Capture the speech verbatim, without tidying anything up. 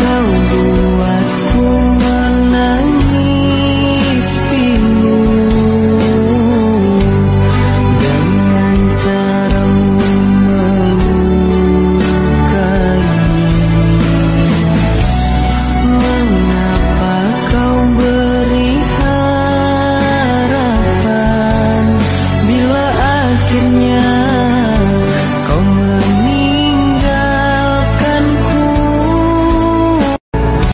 kau buatku menangis bingung dengan caramu melukai. Mengapa kau beri harapan bila akhirnya